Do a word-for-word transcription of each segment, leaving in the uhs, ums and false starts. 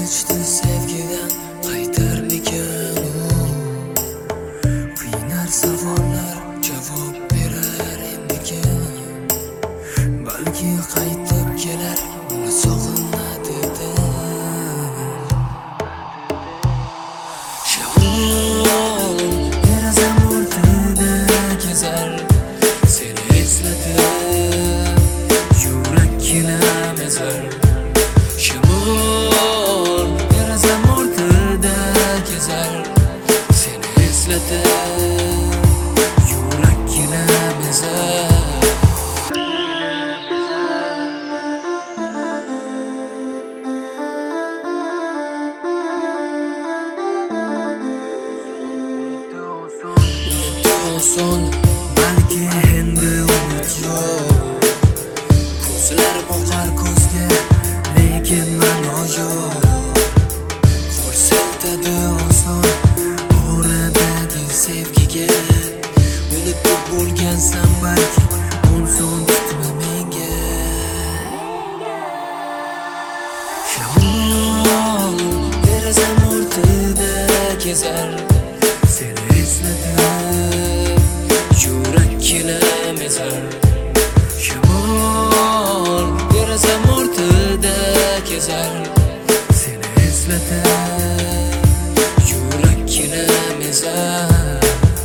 Kechdi sevgidan qaytarmikan u? Qiynar savollar javob berar endikan. Balki qaytib kelar, uni sog'inadi deb. Shamol derazam ortida kezar, seni eslatib yurakkina mezar. Shamol derazam ortida kezar, seni eslatib yurakkina mezar. Son balki endi umid yo'q, ko'zlar boqar ko'zga, lekin ma'no yo'q. Ko'rsatadi oson oradagi sevgiga, unutib bo'lgansan balki o'n so'm tutma menga. Shamol derazam ortida kezar, seni eslatib yurakkina mezar. Shamol derazam ortida kezar, seni eslatib yurakkina mezar.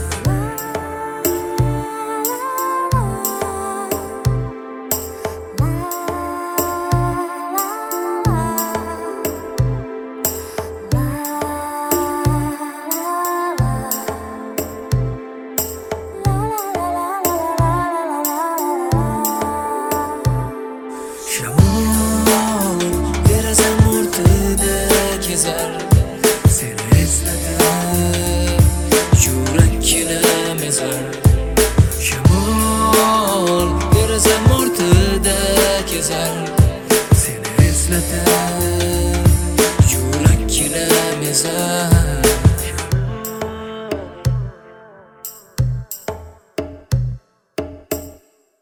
Shamol derazam ortida kezar, seni eslatib yurakkina mezar. Shamol derazam ortida kezar, seni eslatib yurakkina mezar.